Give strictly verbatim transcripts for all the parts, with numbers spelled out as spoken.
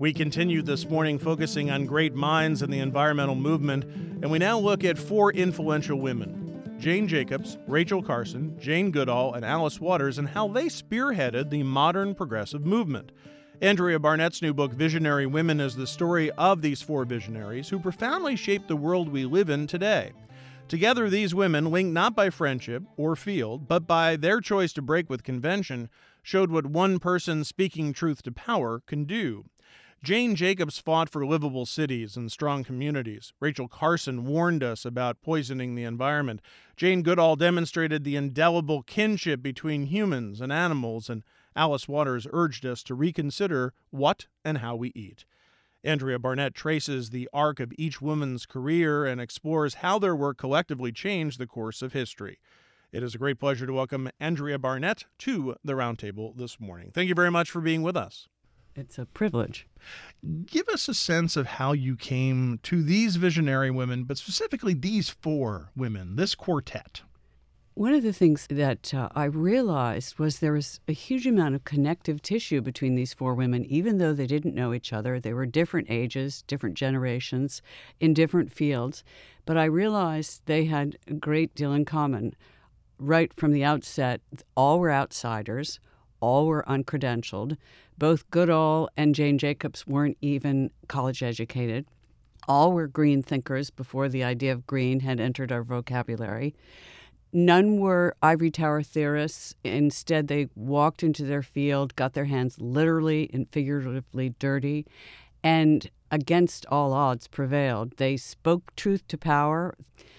We continue this morning focusing on great minds in the environmental movement, and we now look at four influential women: Jane Jacobs, Rachel Carson, Jane Goodall, and Alice Waters, and how they spearheaded the modern progressive movement. Andrea Barnett's new book, Visionary Women, is the story of these four visionaries who profoundly shaped the world we live in today. Together, these women, linked not by friendship or field, but by their choice to break with convention, showed what one person speaking truth to power can do. Jane Jacobs fought for livable cities and strong communities. Rachel Carson warned us about poisoning the environment. Jane Goodall demonstrated the indelible kinship between humans and animals, and Alice Waters urged us to reconsider what and how we eat. Andrea Barnett traces the arc of each woman's career and explores how their work collectively changed the course of history. It is a great pleasure to welcome Andrea Barnett to the Roundtable this morning. Thank you very much for being with us. It's a privilege. Give us a sense of how you came to these visionary women, but specifically these four women, this quartet. One of the things that uh, I realized was there was a huge amount of connective tissue between these four women, even though they didn't know each other. They were different ages, different generations, in different fields. But I realized they had a great deal in common. Right from the outset, all were outsiders, all were uncredentialed. Both Goodall and Jane Jacobs weren't even college educated. All were green thinkers before the idea of green had entered our vocabulary. None were ivory tower theorists. Instead, they walked into their field, got their hands literally and figuratively dirty, and against all odds prevailed. They spoke truth to power.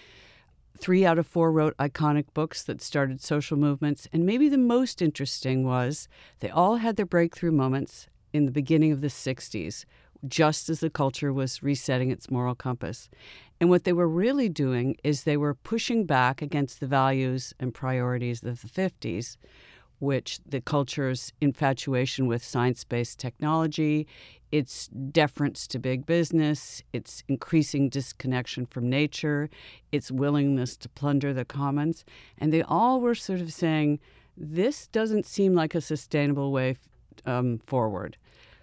Three out of four wrote iconic books that started social movements. And maybe the most interesting was they all had their breakthrough moments in the beginning of the sixties, just as the culture was resetting its moral compass. And what they were really doing is they were pushing back against the values and priorities of the fifties, which the culture's infatuation with science-based technology, its deference to big business, its increasing disconnection from nature, its willingness to plunder the commons. And they all were sort of saying, this doesn't seem like a sustainable way um, forward.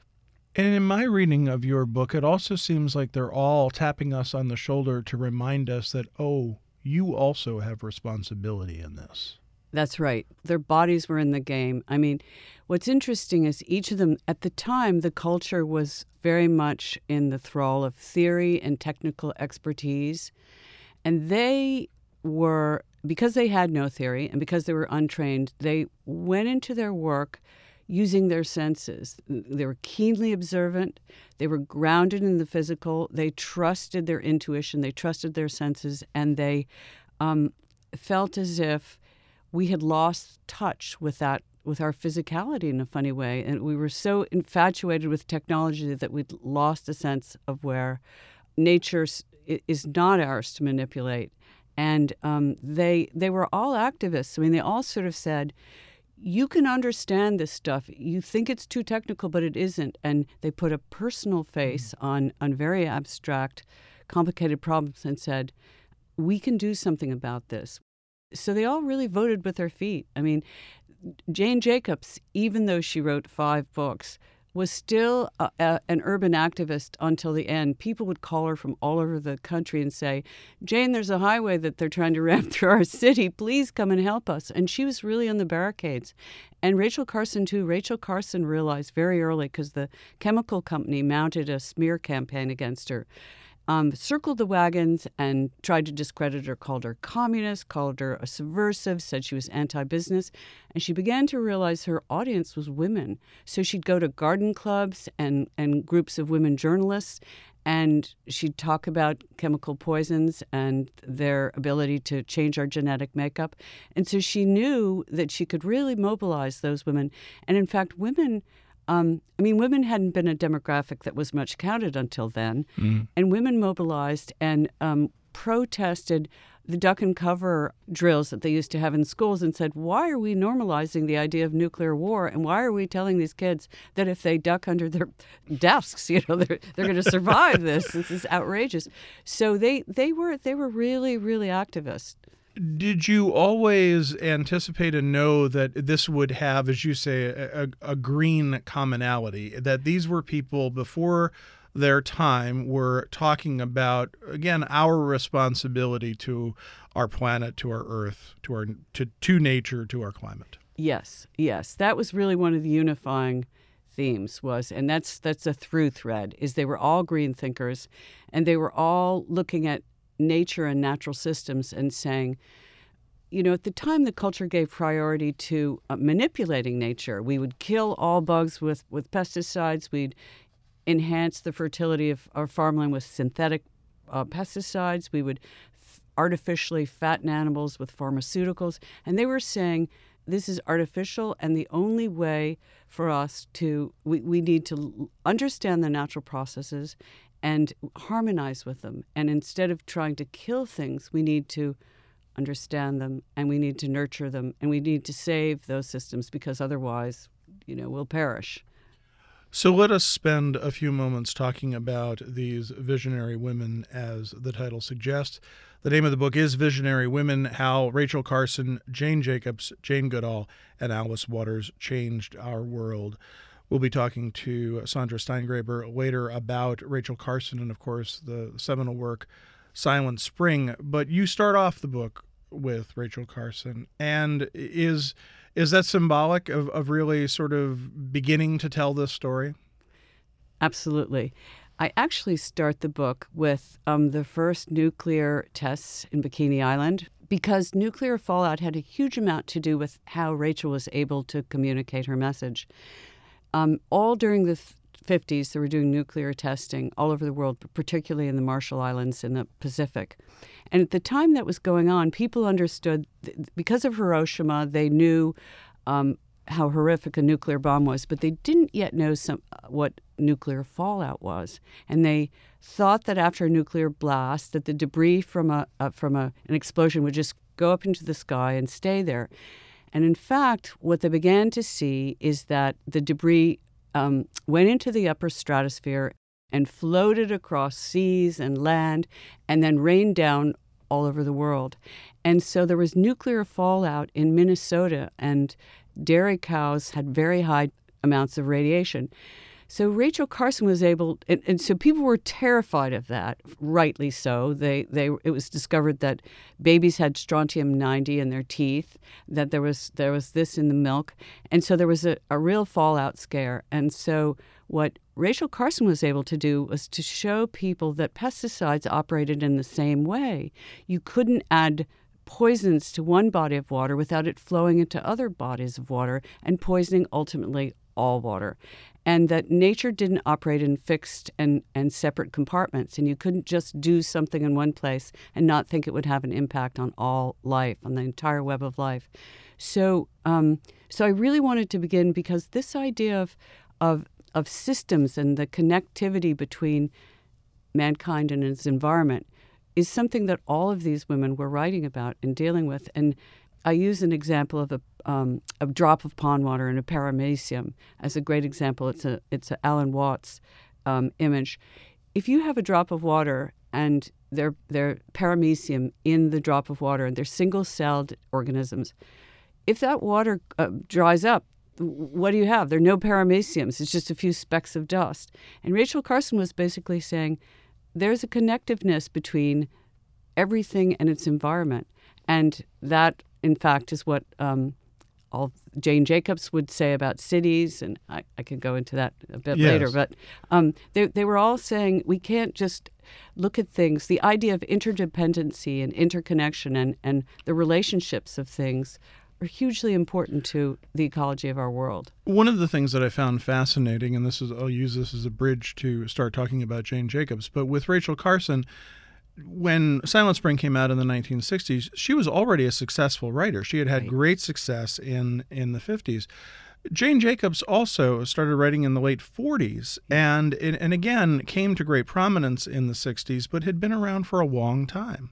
And in my reading of your book, it also seems like they're all tapping us on the shoulder to remind us that, oh, you also have responsibility in this. That's right. Their bodies were in the game. I mean, what's interesting is each of them, at the time, the culture was very much in the thrall of theory and technical expertise. And they were, because they had no theory and because they were untrained, they went into their work using their senses. They were keenly observant. They were grounded in the physical. They trusted their intuition. They trusted their senses. And they um, felt as if we had lost touch with that, with our physicality in a funny way. And we were so infatuated with technology that we'd lost a sense of where nature is not ours to manipulate. And um, they they were all activists. I mean, they all sort of said, you can understand this stuff. You think it's too technical, but it isn't. And they put a personal face on, on very abstract, complicated problems and said, we can do something about this. So they all really voted with their feet. I mean, Jane Jacobs, even though she wrote five books, was still a, a, an urban activist until the end. People would call her from all over the country and say, Jane, there's a highway that they're trying to ram through our city. Please come and help us. And she was really on the barricades. And Rachel Carson, too. Rachel Carson realized very early, because the chemical company mounted a smear campaign against her, Um, circled the wagons and tried to discredit her, called her communist, called her a subversive, said she was anti-business. And she began to realize her audience was women. So she'd go to garden clubs and, and groups of women journalists, and she'd talk about chemical poisons and their ability to change our genetic makeup. And so she knew that she could really mobilize those women. And in fact, women... Um, I mean, women hadn't been a demographic that was much counted until then, mm. and women mobilized and um, protested the duck and cover drills that they used to have in schools and said, why are we normalizing the idea of nuclear war, and why are we telling these kids that if they duck under their desks, you know, they're, they're going to survive this? This is outrageous. So they, they were they were really, really activist. Did you always anticipate and know that this would have, as you say, a, a, a green commonality, that these were people before their time were talking about, again, our responsibility to our planet, to our earth, to our to, to nature, to our climate? Yes, yes. That was really one of the unifying themes was, and that's that's a through thread, is they were all green thinkers, and they were all looking at nature and natural systems and saying, you know, at the time the culture gave priority to uh, manipulating nature. We would kill all bugs with, with pesticides. We'd enhance the fertility of our farmland with synthetic uh, pesticides. We would f- artificially fatten animals with pharmaceuticals. And they were saying this is artificial, and the only way for us to, we, we need to understand the natural processes and harmonize with them. And instead of trying to kill things, we need to understand them, and we need to nurture them, and we need to save those systems, because otherwise, you know, we'll perish. So let us spend a few moments talking about these visionary women, as the title suggests. The name of the book is Visionary Women: How Rachel Carson, Jane Jacobs, Jane Goodall, and Alice Waters Changed Our World. We'll be talking to Sandra Steingraber later about Rachel Carson and, of course, the seminal work Silent Spring. But you start off the book with Rachel Carson, and is is that symbolic of, of really sort of beginning to tell this story? Absolutely. I actually start the book with um, the first nuclear tests in Bikini Island, because nuclear fallout had a huge amount to do with how Rachel was able to communicate her message. Um, all during the fifties, they were doing nuclear testing all over the world, but particularly in the Marshall Islands in the Pacific. And at the time that was going on, people understood, because of Hiroshima, they knew um, how horrific a nuclear bomb was, but they didn't yet know some what nuclear fallout was. And they thought that after a nuclear blast, that the debris from a uh, from a, an explosion would just go up into the sky and stay there. And in fact, what they began to see is that the debris um, went into the upper stratosphere and floated across seas and land and then rained down all over the world. And so there was nuclear fallout in Minnesota, and dairy cows had very high amounts of radiation. So Rachel Carson was able, and, and so people were terrified of that, rightly so. They, they, it was discovered that babies had strontium ninety in their teeth, that there was there was this in the milk, and so there was a, a real fallout scare. And so what Rachel Carson was able to do was to show people that pesticides operated in the same way. You couldn't add poisons to one body of water without it flowing into other bodies of water and poisoning ultimately all water. And that nature didn't operate in fixed and, and separate compartments, and you couldn't just do something in one place and not think it would have an impact on all life, on the entire web of life. So um, so I really wanted to begin because this idea of, of, of systems and the connectivity between mankind and its environment is something that all of these women were writing about and dealing with. And I use an example of a, um, a drop of pond water in a paramecium as a great example. It's a it's a Alan Watts um, image. If you have a drop of water and they're they're paramecium in the drop of water, and they're single-celled organisms, if that water uh, dries up, what do you have? There are no parameciums. It's just a few specks of dust. And Rachel Carson was basically saying there's a connectiveness between everything and its environment, and that, in fact, is what um, all Jane Jacobs would say about cities, and I, I could go into that a bit yes. later. But um, they they were all saying we can't just look at things. The idea of interdependency and interconnection and, and the relationships of things are hugely important to the ecology of our world. One of the things that I found fascinating, and this is I'll use this as a bridge to start talking about Jane Jacobs, but with Rachel Carson, when Silent Spring came out in the nineteen sixties, she was already a successful writer. She had had Right. great success in, in the fifties. Jane Jacobs also started writing in the late forties and, and again came to great prominence in the sixties, but had been around for a long time.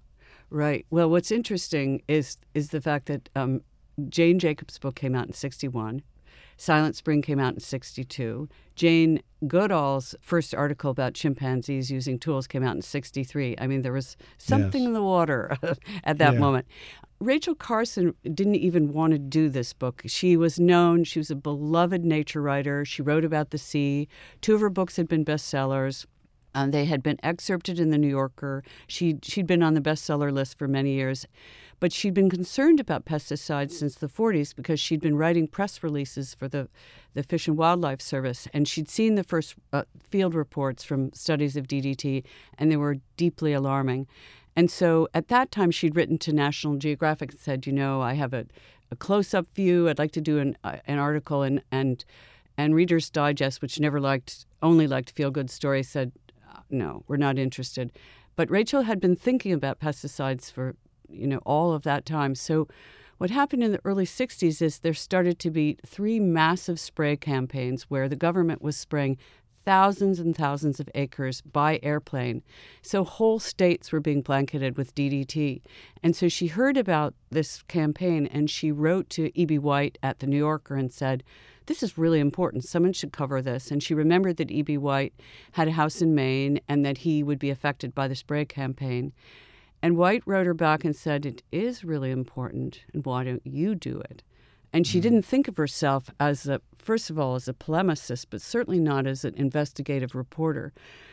Right. Well, what's interesting is is the fact that um, Jane Jacobs' book came out in sixty-one. Silent Spring came out in sixty-two. Jane Goodall's first article about chimpanzees using tools came out in sixty-three. I mean, there was something Yes. in the water at that Yeah. moment. Rachel Carson didn't even want to do this book. She was known, she was a beloved nature writer. She wrote about the sea. Two of her books had been bestsellers. Um, they had been excerpted in The New Yorker. She, she'd been on the bestseller list for many years. But she'd been concerned about pesticides since the forties because she'd been writing press releases for the, the Fish and Wildlife Service. And she'd seen the first uh, field reports from studies of D D T, and they were deeply alarming. And so at that time, she'd written to National Geographic and said, you know, I have a, a close-up view. I'd like to do an, uh, an article. And, and, and Reader's Digest, which never liked, only liked feel-good stories, said, no, we're not interested. But Rachel had been thinking about pesticides for, you know, all of that time. So what happened in the early sixties is there started to be three massive spray campaigns where the government was spraying thousands and thousands of acres by airplane. So whole states were being blanketed with D D T. And so she heard about this campaign and she wrote to E B. White at The New Yorker and said, this is really important. Someone should cover this. And she remembered that E B. White had a house in Maine and that he would be affected by the spray campaign. And White wrote her back and said, it is really important, and why don't you do it? And she didn't think of herself as a, first of all, as a polemicist, but certainly not as an investigative reporter.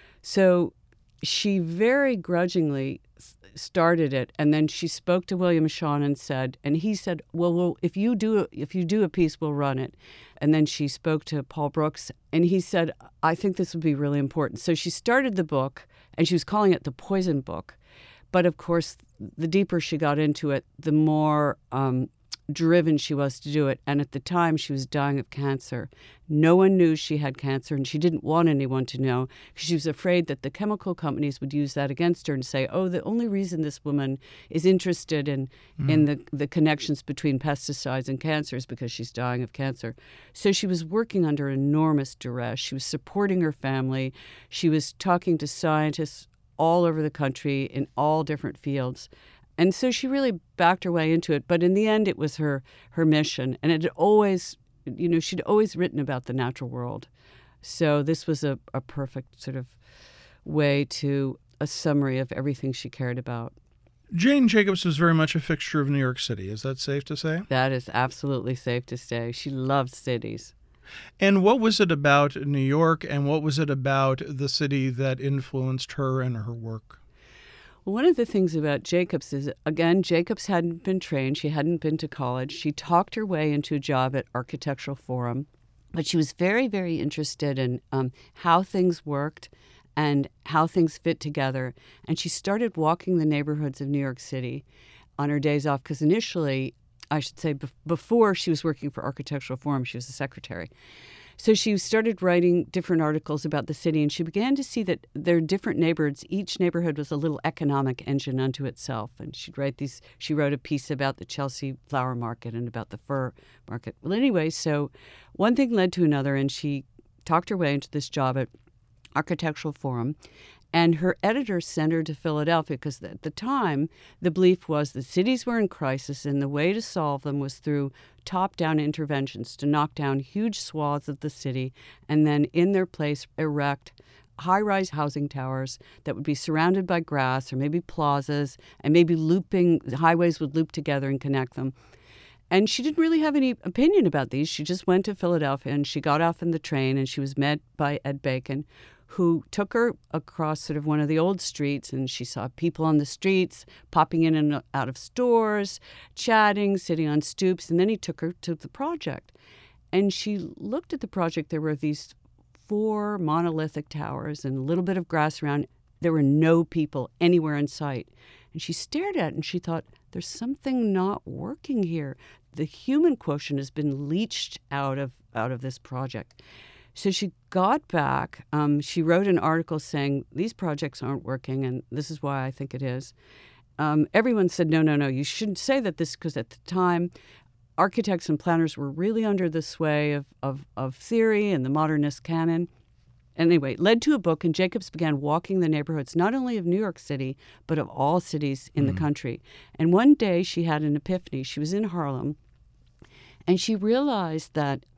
So she very grudgingly started it, and then she spoke to William Shawn and said, and he said, well, well if you do a, if you do a piece, we'll run it. And then she spoke to Paul Brooks, and he said, I think this would be really important. So she started the book, and she was calling it the Poison Book. But of course, the deeper she got into it, the more um, driven she was to do it. And at the time, she was dying of cancer. No one knew she had cancer, and she didn't want anyone to know because she was afraid that the chemical companies would use that against her and say, oh, the only reason this woman is interested in, mm. in the, the connections between pesticides and cancer is because she's dying of cancer. So she was working under enormous duress. She was supporting her family. She was talking to scientists all over the country in all different fields. And so she really backed her way into it. But in the end, it was her her mission. And it had always, you know, she'd always written about the natural world. So this was a, a perfect sort of way to a summary of everything she cared about. Jane Jacobs was very much a fixture of New York City. Is that safe to say? That is absolutely safe to say. She loved cities. And what was it about New York, and what was it about the city that influenced her and her work? Well, one of the things about Jacobs is, again, Jacobs hadn't been trained. She hadn't been to college. She talked her way into a job at Architectural Forum, but she was very, very interested in um, how things worked and how things fit together. And she started walking the neighborhoods of New York City on her days off, because initially, I should say, before she was working for Architectural Forum, she was a secretary. So she started writing different articles about the city, and she began to see that there are different neighborhoods. Each neighborhood was a little economic engine unto itself. And she'd write these. She wrote a piece about the Chelsea flower market and about the fur market. Well, anyway, so one thing led to another, and she talked her way into this job at Architectural Forum. And her editor sent her to Philadelphia because at the time, the belief was that cities were in crisis and the way to solve them was through top-down interventions to knock down huge swaths of the city and then in their place erect high-rise housing towers that would be surrounded by grass or maybe plazas and maybe looping, the highways would loop together and connect them. And she didn't really have any opinion about these. She just went to Philadelphia and she got off in the train and she was met by Ed Bacon, who took her across sort of one of the old streets, and she saw people on the streets popping in and out of stores, chatting, sitting on stoops, and then he took her to the project. And she looked at the project. There were these four monolithic towers and a little bit of grass around. There were no people anywhere in sight. And she stared at it and she thought, there's something not working here. The human quotient has been leached out of out of this project. So she got back. Um, she wrote an article saying, these projects aren't working, and this is why I think it is. Um, everyone said, no, no, no, you shouldn't say that this, because at the time, architects and planners were really under the sway of, of, of theory and the modernist canon. Anyway, it led to a book, and Jacobs began walking the neighborhoods, not only of New York City, but of all cities in mm. the country. And one day she had an epiphany. She was in Harlem, and she realized that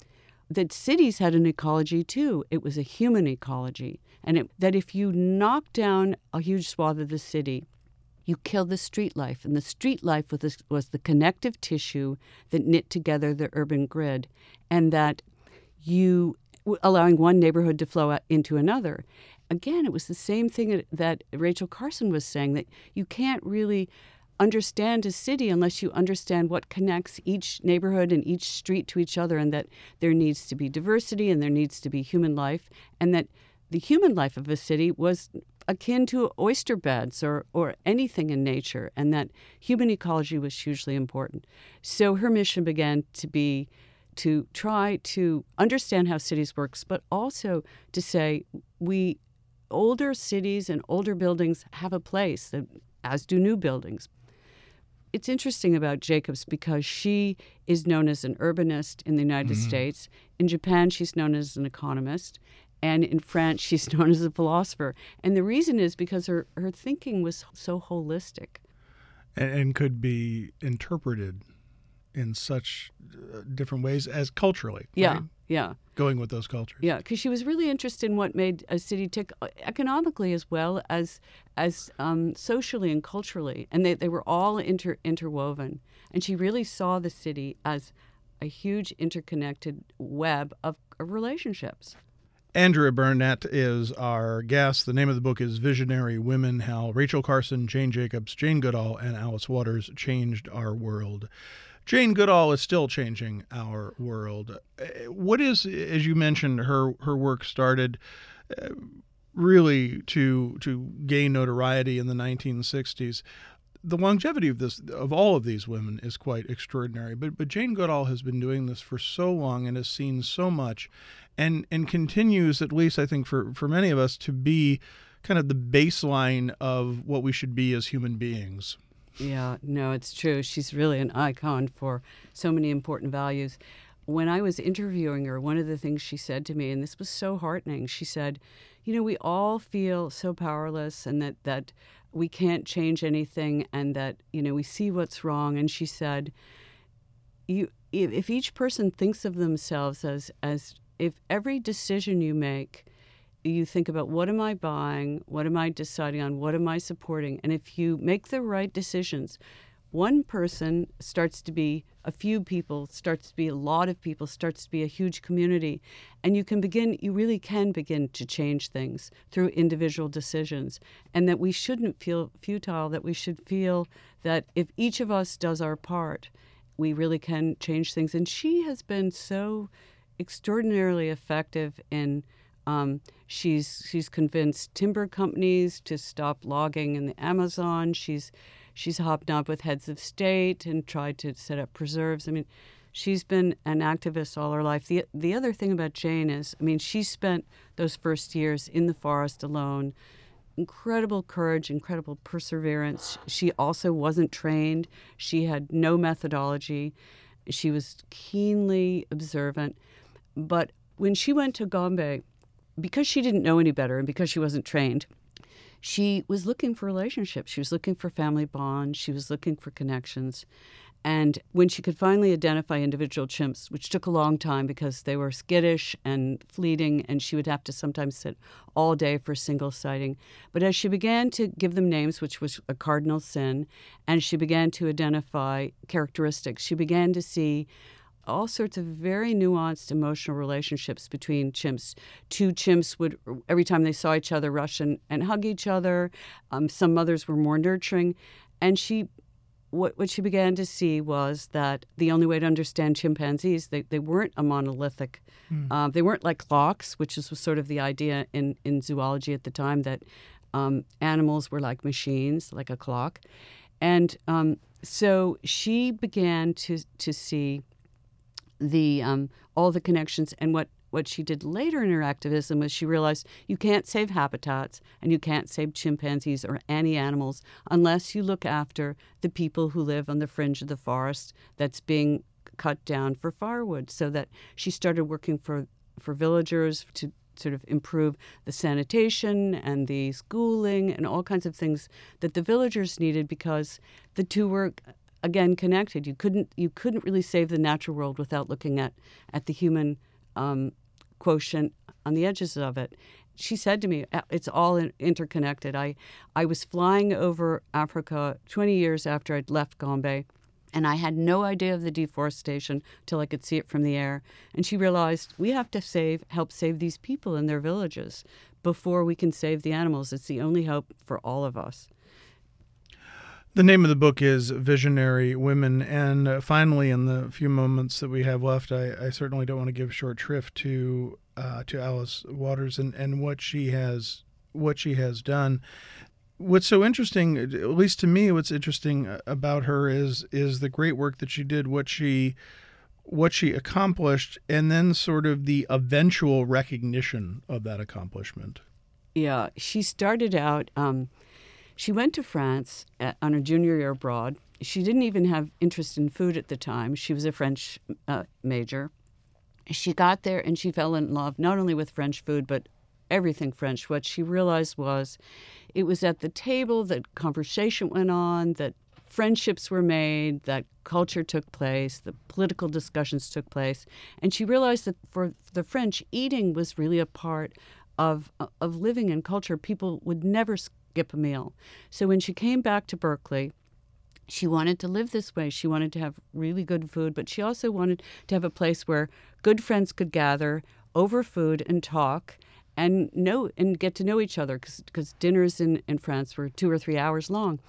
that cities had an ecology too. It was a human ecology. And it, that if you knock down a huge swath of the city, you kill the street life. And the street life was the, was the connective tissue that knit together the urban grid. And that you, allowing one neighborhood to flow out into another. Again, it was the same thing that Rachel Carson was saying, that you can't really understand a city unless you understand what connects each neighborhood and each street to each other, and that there needs to be diversity and there needs to be human life, and that the human life of a city was akin to oyster beds or, or anything in nature, and that human ecology was hugely important. So her mission began to be to try to understand how cities works, but also to say we older cities and older buildings have a place, as do new buildings. It's interesting about Jacobs because she is known as an urbanist in the United mm-hmm. States. In Japan, she's known as an economist. And in France, she's known as a philosopher. And the reason is because her, her thinking was so holistic. And, and could be interpreted in such uh, different ways as culturally. Yeah, right? yeah. Going with those cultures. Yeah, because she was really interested in what made a city tick economically as well as as um, socially and culturally. And they, they were all inter, interwoven. And she really saw the city as a huge interconnected web of, of relationships. Andrea Burnett is our guest. The name of the book is Visionary Women, How Rachel Carson, Jane Jacobs, Jane Goodall, and Alice Waters Changed Our World. Jane Goodall is still changing our world. What is, as you mentioned, her her work started uh, really to to gain notoriety in the nineteen sixties. The longevity of this of all of these women is quite extraordinary. But but Jane Goodall has been doing this for so long and has seen so much, and and continues, at least I think for, for many of us, to be kind of the baseline of what we should be as human beings. Yeah, no, it's true. She's really an icon for so many important values. When I was interviewing her, one of the things she said to me, and this was so heartening, she said, you know, we all feel so powerless and that, that we can't change anything and that, you know, we see what's wrong. And she said, you, if, if each person thinks of themselves as, as if every decision you make, you think about what am I buying, what am I deciding on, what am I supporting, and if you make the right decisions, one person starts to be a few people, starts to be a lot of people, starts to be a huge community, and you can begin, you really can begin to change things through individual decisions, and that we shouldn't feel futile, that we should feel that if each of us does our part, we really can change things. And she has been so extraordinarily effective in Um, she's she's convinced timber companies to stop logging in the Amazon. She's she's hobnobbed with heads of state and tried to set up preserves. I mean, she's been an activist all her life. The the other thing about Jane is, I mean, she spent those first years in the forest alone. Incredible courage, incredible perseverance. She also wasn't trained. She had no methodology. She was keenly observant. But when she went to Gombe, because she didn't know any better and because she wasn't trained, she was looking for relationships. She was looking for family bonds. She was looking for connections. And when she could finally identify individual chimps, which took a long time because they were skittish and fleeting, and she would have to sometimes sit all day for a single sighting. But as she began to give them names, which was a cardinal sin, and she began to identify characteristics, she began to see all sorts of very nuanced emotional relationships between chimps. Two chimps would, every time they saw each other, rush and, and hug each other. Um, some mothers were more nurturing. And she, what, what she began to see was that the only way to understand chimpanzees, they, they weren't a monolithic, mm. uh, they weren't like clocks, which is, was sort of the idea in, in zoology at the time, that um, animals were like machines, like a clock. And um, so she began to to see the um, all the connections. And what, what she did later in her activism was she realized you can't save habitats and you can't save chimpanzees or any animals unless you look after the people who live on the fringe of the forest that's being cut down for firewood. So that she started working for, for villagers to sort of improve the sanitation and the schooling and all kinds of things that the villagers needed, because the two were again connected. You couldn't you couldn't really save the natural world without looking at at the human um, quotient on the edges of it. She said to me, it's all in- interconnected. I, I was flying over Africa twenty years after I'd left Gombe, and I had no idea of the deforestation till I could see it from the air. And she realized we have to save, help save these people in their villages before we can save the animals. It's the only hope for all of us. The name of the book is Visionary Women. And uh, finally, in the few moments that we have left, I, I certainly don't want to give short shrift to uh, to Alice Waters and, and what she has what she has done. What's so interesting, at least to me, what's interesting about her is is the great work that she did, what she what she accomplished, and then sort of the eventual recognition of that accomplishment. Yeah, she started out. Um, she went to France at, on her junior year abroad. She didn't even have interest in food at the time. She was a French uh, major. She got there and she fell in love not only with French food, but everything French. What she realized was it was at the table that conversation went on, that friendships were made, that culture took place, the political discussions took place. And she realized that for the French, eating was really a part of, of living in culture. People would never skip a meal. So when she came back to Berkeley, she wanted to live this way. She wanted to have really good food, but she also wanted to have a place where good friends could gather over food and talk and know and get to know each other, because dinners in, in France were two or three hours long.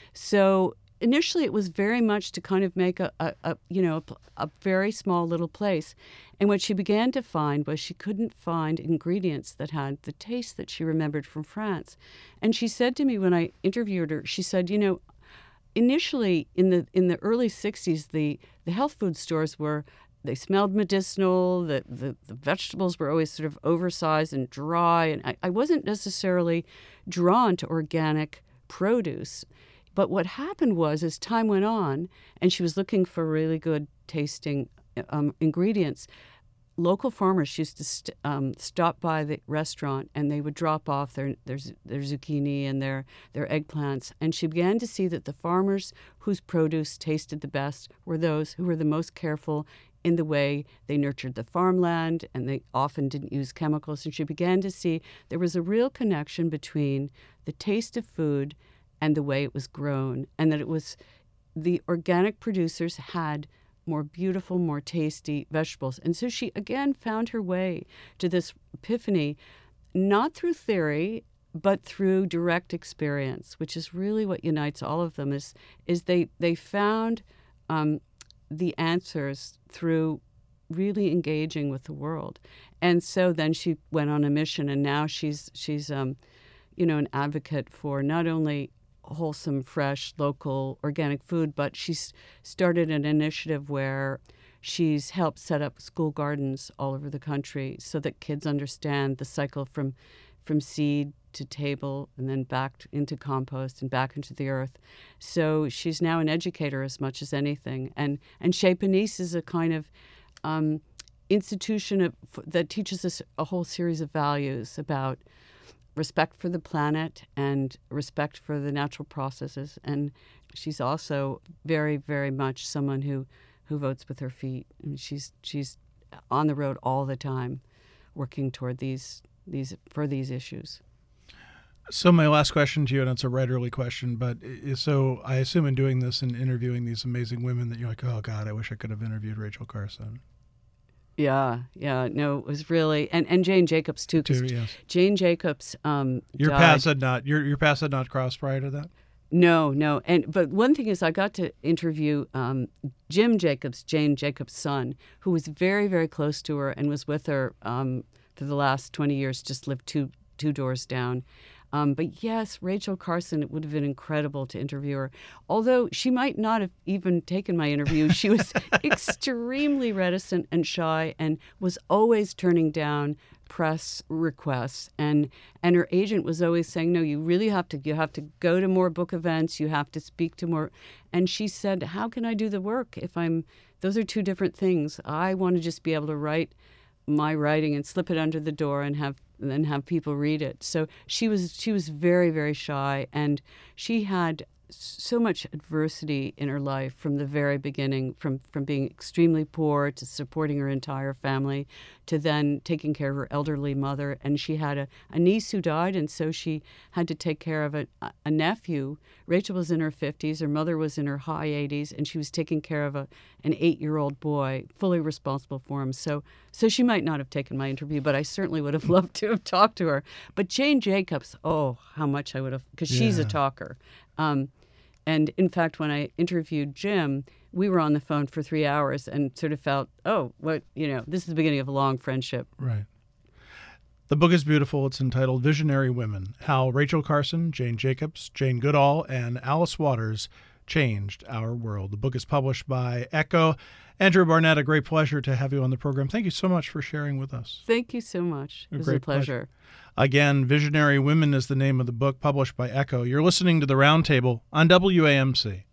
So initially it was very much to kind of make a, a, a you know, a, a very small little place. And what she began to find was she couldn't find ingredients that had the taste that she remembered from France. And she said to me when I interviewed her, she said, you know, initially, in the in the early sixties, the, the health food stores were, they smelled medicinal, the, the, the vegetables were always sort of oversized and dry, and I, I wasn't necessarily drawn to organic produce. But what happened was, as time went on, and she was looking for really good tasting um, ingredients, local farmers used to st- um, stop by the restaurant and they would drop off their, their their zucchini and their, their eggplants. And she began to see that the farmers whose produce tasted the best were those who were the most careful in the way they nurtured the farmland, and they often didn't use chemicals. And she began to see there was a real connection between the taste of food and the way it was grown, and that it was the organic producers had more beautiful, more tasty vegetables. And so she, again, found her way to this epiphany, not through theory, but through direct experience, which is really what unites all of them, is, is they, they found um, the answers through really engaging with the world. And so then she went on a mission, and now she's, she's um, you know, an advocate for not only wholesome, fresh, local, organic food, but she's started an initiative where she's helped set up school gardens all over the country so that kids understand the cycle from from seed to table and then back into compost and back into the earth. So she's now an educator as much as anything. And and Chez Panisse is a kind of um, institution of, that teaches us a whole series of values about respect for the planet and respect for the natural processes. And she's also very, very much someone who, who votes with her feet. I mean, she's she's on the road all the time, working toward these these for these issues. So my last question to you, and it's a writerly question, but so I assume in doing this and interviewing these amazing women that you're like, oh God, I wish I could have interviewed Rachel Carson. Yeah, yeah, no, it was really, and, and Jane Jacobs too, because yes. Jane Jacobs um, your died. paths had not your your paths had not crossed prior to that. No, no, and but one thing is, I got to interview um, Jim Jacobs, Jane Jacobs' son, who was very, very close to her and was with her um, for the last twenty years. Just lived two two doors down. Um, but yes, Rachel Carson, it would have been incredible to interview her. Although she might not have even taken my interview. She was extremely reticent and shy and was always turning down press requests. And and her agent was always saying, no, you really have to, you have to go to more book events. You have to speak to more. And she said, how can I do the work if I'm, those are two different things. I want to just be able to write my writing and slip it under the door and have and then have people read it. So she was she was very, very shy, and she had so much adversity in her life from the very beginning, from, from being extremely poor to supporting her entire family to then taking care of her elderly mother. And she had a, a niece who died, and so she had to take care of a, a nephew. Rachel was in her fifties, her mother was in her high eighties, and she was taking care of a, an eight-year-old boy, fully responsible for him. So, so she might not have taken my interview, but I certainly would have loved to have talked to her. But Jane Jacobs, oh, how much I would have, because she's Yeah. a talker. Um, and in fact, when I interviewed Jim, we were on the phone for three hours and sort of felt, oh, what, you know, this is the beginning of a long friendship. Right. The book is beautiful. It's entitled Visionary Women: How Rachel Carson, Jane Jacobs, Jane Goodall, and Alice Waters Changed Our World. The book is published by Echo. Andrew Barnett, a great pleasure to have you on the program. Thank you so much for sharing with us. Thank you so much. A It was a great pleasure. pleasure. Again, Visionary Women is the name of the book, published by Echo. You're listening to The Roundtable on W A M C.